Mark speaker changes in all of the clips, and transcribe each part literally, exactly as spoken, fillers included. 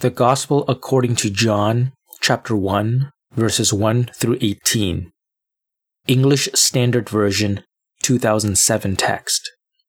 Speaker 1: The Gospel according to John, chapter one, verses one through eighteen. English Standard Version, two thousand seven text.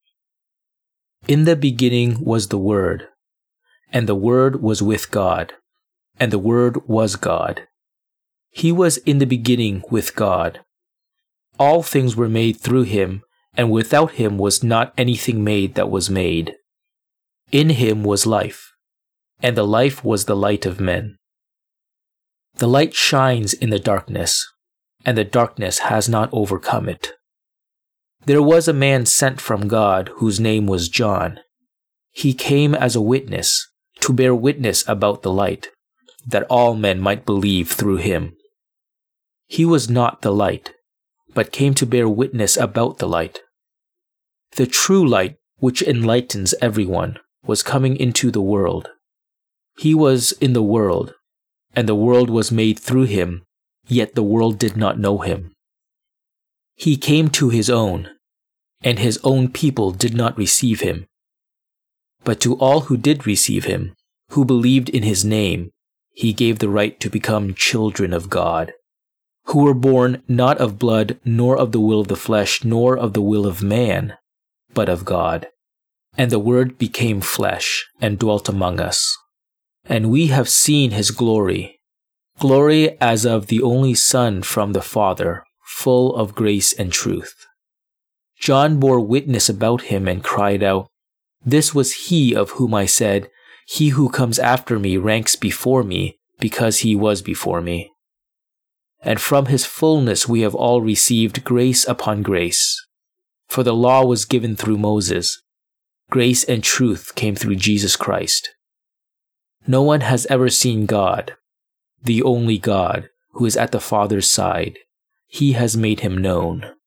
Speaker 1: In the beginning was the Word, and the Word was with God, and the Word was God. He was in the beginning with God. All things were made through him, and without him was not anything made that was made. In him was life, and the life was the light of men. The light shines in the darkness, and the darkness has not overcome it. There was a man sent from God whose name was John. He came as a witness, to bear witness about the light, that all men might believe through him. He was not the light, but came to bear witness about the light. The true light, which enlightens everyone, was coming into the world. He was in the world, and the world was made through him, yet the world did not know him. He came to his own, and his own people did not receive him. But to all who did receive him, who believed in his name, he gave the right to become children of God, who were born not of blood, nor of the will of the flesh, nor of the will of man, but of God. And the Word became flesh, and dwelt among us. And we have seen his glory, glory as of the only Son from the Father, full of grace and truth. John bore witness about him and cried out, "This was he of whom I said, 'He who comes after me ranks before me, because he was before me.' And from his fullness we have all received grace upon grace. For the law was given through Moses. Grace and truth came through Jesus Christ. No one has ever seen God, the only God, who is at the Father's side. He has made him known."